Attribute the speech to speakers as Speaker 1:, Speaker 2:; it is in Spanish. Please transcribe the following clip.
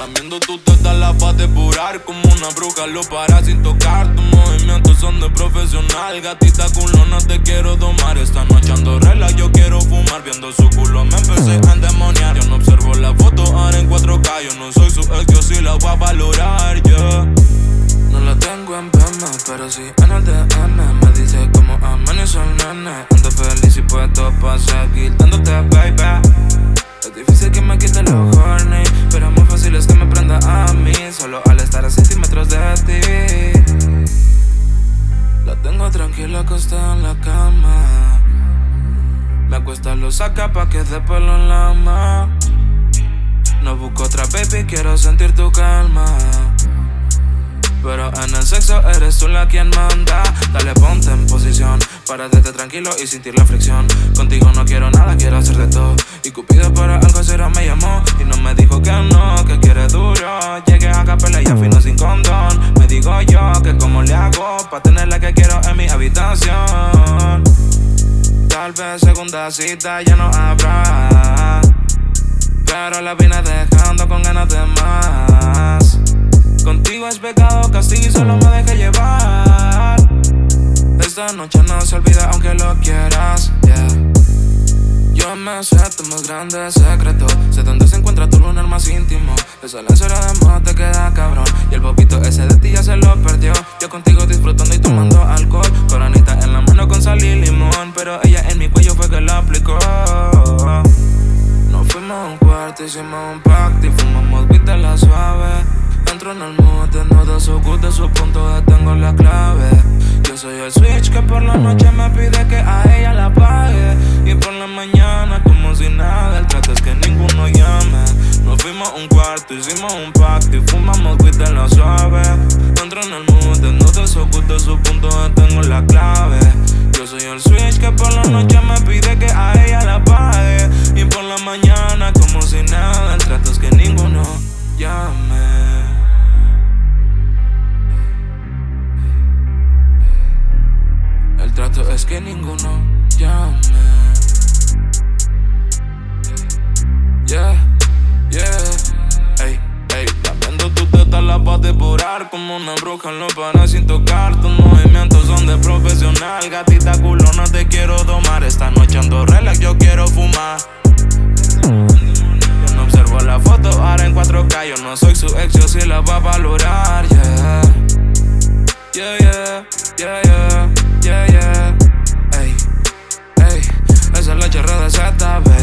Speaker 1: Lamiendo tu teta la pa' depurar. Como una bruja lo para sin tocar. Tus movimientos son de profesional. Gatita culona te quiero domar. Esta noche ando relax, yo quiero fumar. Viendo su culo me empecé a endemoniar. Yo no observo la foto ahora en 4K. Yo no soy su ex, yo sí la voy a valorar, yeah. No la tengo en PM, pero sí en el DM. Me dice como amaneció el nene. Ando feliz y puesto pa' seguir dándote, baby. Es difícil que me quite lo horny, pero muy fácil es que me prenda a mí. Solo al estar a centímetros de ti. La tengo tranquila acostada en la cama. Me acuesta, lo saca pa' que dé pelo en la mano. No busco otra baby, quiero sentir tu calma. Pero en el sexo eres tú la quien manda. Dale, ponte en posición para estar tranquilo y sentir la fricción. Contigo no quiero nada, quiero hacer de todo. Y Cupido para algo será me llamó y no me dijo que no, que quiere duro. Llegué a capela y afino sin condón. Me digo yo que cómo le hago pa' tener la que quiero en mi habitación. Tal vez segunda cita ya no habrá, pero la vine dejando con ganas de más. Contigo es pecado, castigo y solo me dejé llevar. Esta noche no se olvida aunque lo quieras, yeah. Yo me sé tu más grande secreto. Sé dónde se encuentra tu lunar más íntimo. Esa lancera de moda te queda cabrón. Y el bobito ese de ti ya se lo perdió. Yo contigo disfrutando y tomando alcohol. Coronita en la mano con sal y limón. Pero ella en mi cuello fue que la aplicó. Nos fuimos a un cuarto, hicimos un pacto y fumamos weed de la suave. Entro en el mood, desnudo su gusto, su punto, tengo la clave. Yo soy el switch que por la noche me pide que a ella la apague. Y por la mañana como si nada, el trato es que ninguno llame. Nos fuimos a un cuarto, hicimos un pacto y fumamos weed de la suave. Entro en el mood, desnudo su gusto, su punto, tengo la clave. Yo soy el switch que por la noche me pide que a ella la apague. Y por la mañana como si nada, el trato es que ninguno llame. El trato es que ninguno llame. Yeah, yeah. Ey, ey, lamiendo tu teta la pa' depurar. Como una bruja lo para sin tocar. Tus movimientos son de profesional. Gatita culona te quiero domar. Esta noche ando relax, yo quiero fumar. Yo no observo la foto ahora en 4K. Yo no soy su ex, yo sí la voy a valorar, yeah. Yeah, yeah, yeah, yeah, yeah, yeah. Ey, ey, esa es la charra de Z,